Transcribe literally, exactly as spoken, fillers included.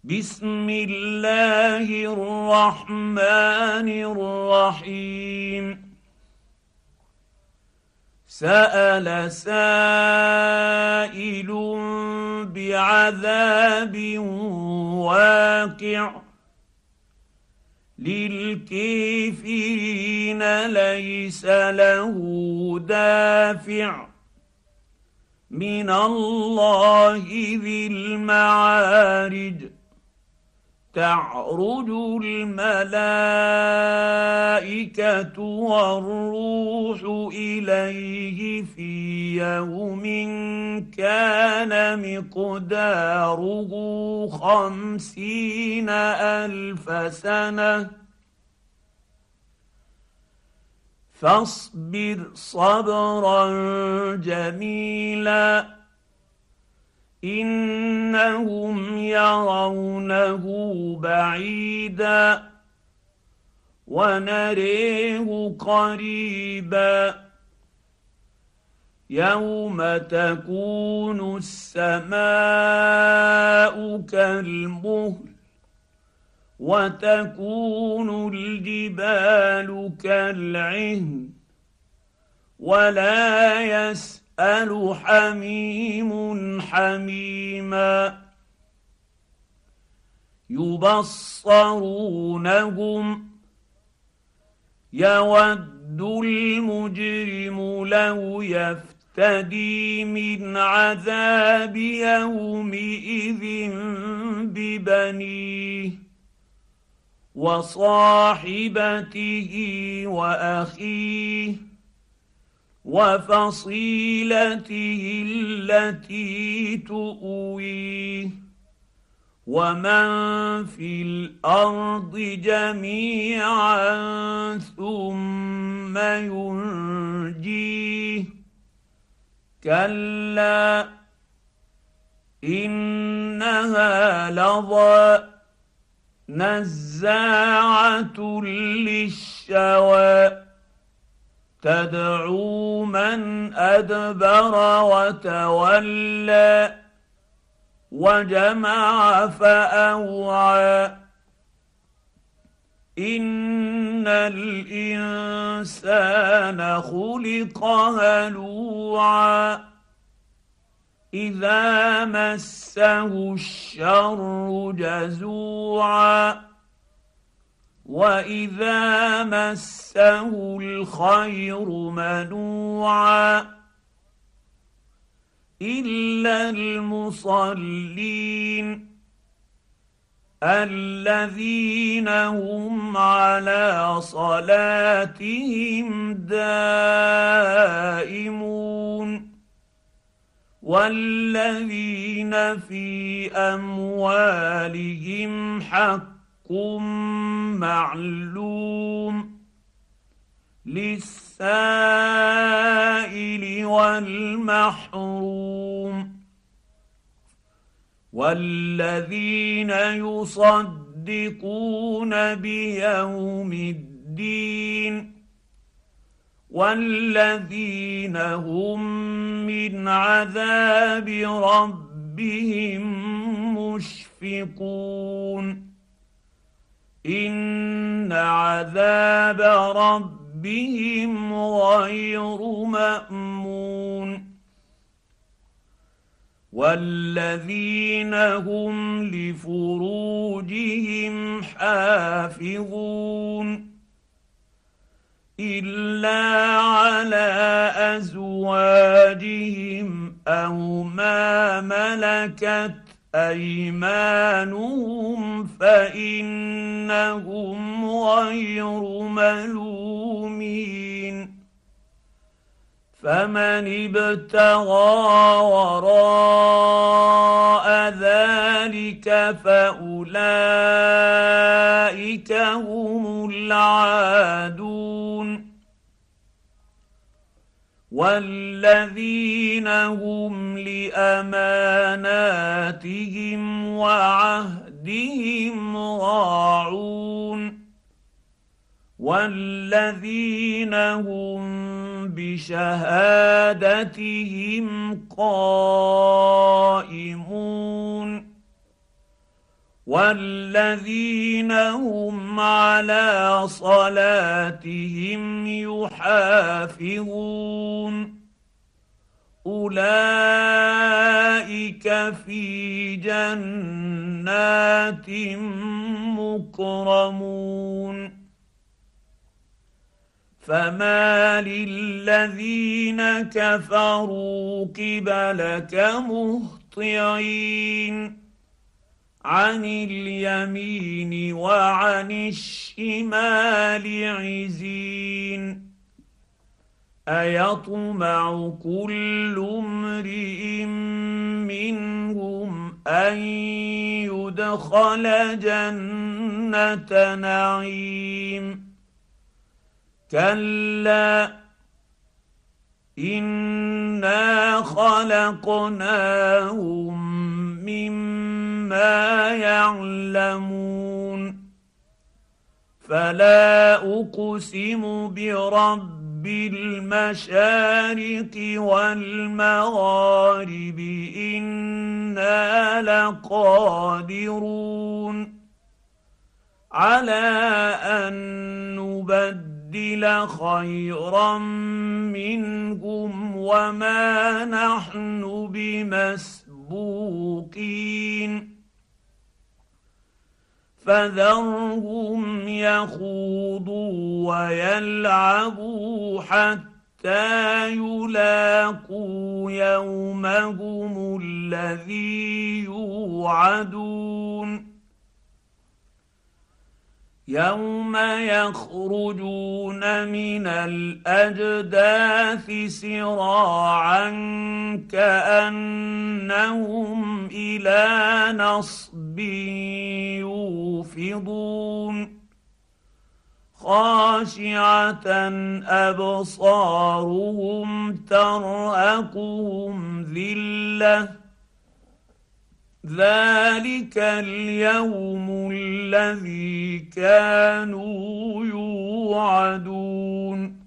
بسم الله الرحمن الرحيم سأل سائل بعذاب واقع للكافرين ليس له دافع من الله ذي المعارج تعرج الملائكة والروح إليه في يوم كان مقداره خمسين ألف سنة فاصبر صبرا جميلا إنهم يرونه بعيدا ونريه قريبا يوم تكون السماء كالمهل وتكون الجبال كالعهن ولا يسأل يسأل حميم حميما يبصرونهم يود المجرم لو يفتدي من عذاب يومئذ ببنيه وصاحبته وأخيه وفصيلته التي تؤويه ومن في الأرض جميعا ثم ينجيه كلا إنها لظى نزاعة للشوى تدعو من أدبر وتولى وجمع فأوعى إن الإنسان خلق هلوعا إذا مسه الشر جزوعا وإذا مسه الخير منوعا إلا المصلين الذين هم على صلاتهم دائمون والذين في أموالهم حق معلوم للسائل والمحروم والذين يصدقون بيوم الدين والذين هم من عذاب ربهم مشفقون إن عذاب ربهم غير مأمون والذين هم لفروجهم حافظون إلا على أزواجهم أو ما ملكت أيمانهم فإنهم غير ملومين فمن ابتغى وراء ذلك فأولئك هم العادون والذين هم لأماناتهم وعهدهم راعون والذين هم بشهادتهم قائمون والذين هم على صلاتهم يحافظون اولئك في جنات مكرمون فما للذين كفروا قبلك مهطعين عن اليمين وعن الشمال عزين ايطمع كل امرئ منهم ان يدخل جنة نعيم كلا انا خلقناهم مما يعلمون فلا اقسم برب المشارق والمغارب انا لقادرون على ان نبدل خيرا منهم وما نحن بمسبوقين فذرهم يخوضوا ويلعبوا حتى يلاقوا يومهم الذي يوعدون يوم يخرجون من الاجداث سراعا كانهم الى نصب يوفضون خاشعه ابصارهم ترهقهم ذله ذلك اليوم الذي كانوا يوعدون